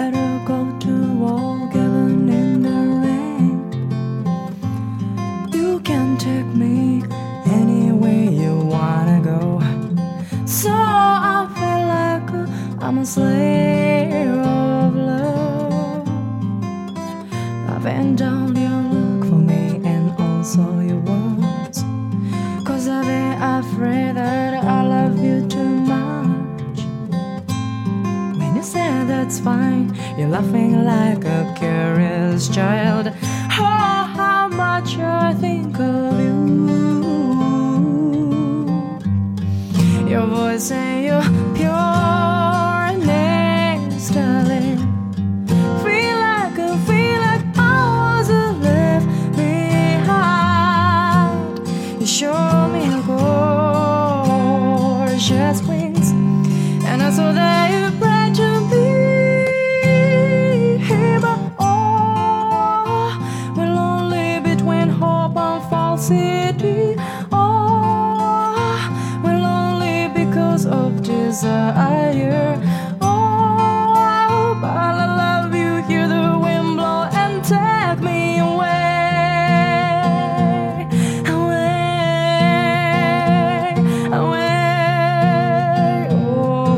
better go to walk even in the rain. You can take me anywhere you wanna go. So I feel like I'm a slave of love. I've been down your look for me and also your words, 'cause I've been afraid that I love you too much. When you say that's fine, you're laughing like a curious child. Oh, how much I think of you. Your voice and your pureness, darling. Feel like I was left behind. You show me a gorgeous wings, and I saw that you brought to me. But oh, we're lonely between hope and falsity. Of desire. Oh, but I love you. Hear the wind blow and take me away, away, away. Oh.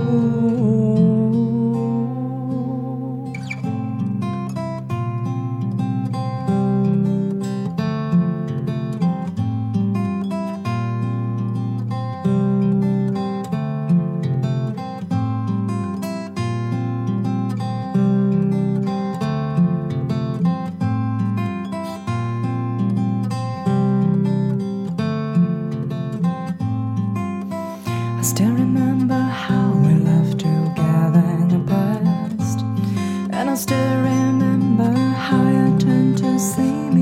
I still remember how we loved together in the past, and I still remember how you turned to see me.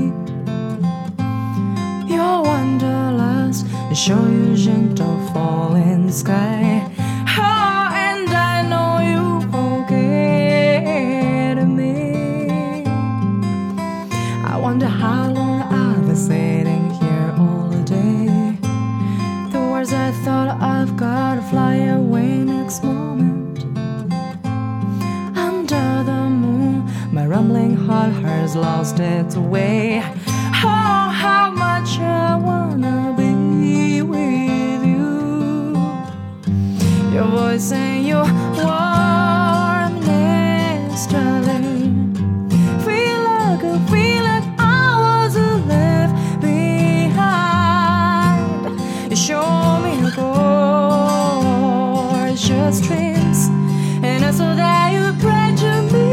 Your wanderlust, you show your gentle falling sky. Oh, and I know you forget me. I wonder how long I'll be sitting here all day. The words I thought I've got to fly away next moment. Under the moon, my rumbling heart has lost its way. Oh, how much I wanna be with you. Your voice and your warmness, darling. Feel like I was left behind. You show me a gorgeous dreams, and I saw that you prayed to me.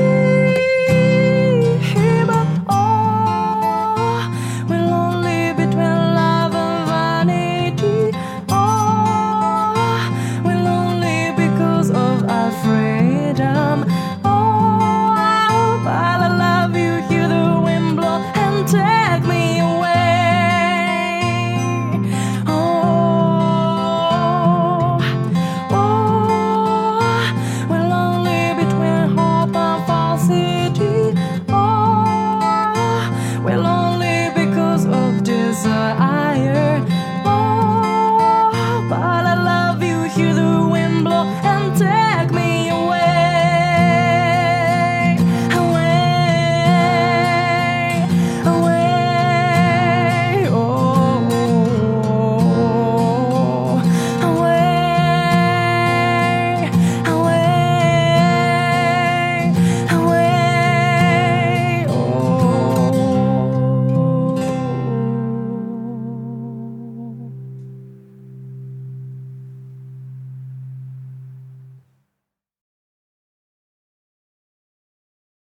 But oh, we're lonely between love and vanity. Oh, we're lonely because of our freedom. Oh, but I love you. Hear the wind blow and take me away. Oh, oh, we're lonely between hope and falsity. Oh, we're lonely because of desire. Oh, but I love you. Hear the wind blow and take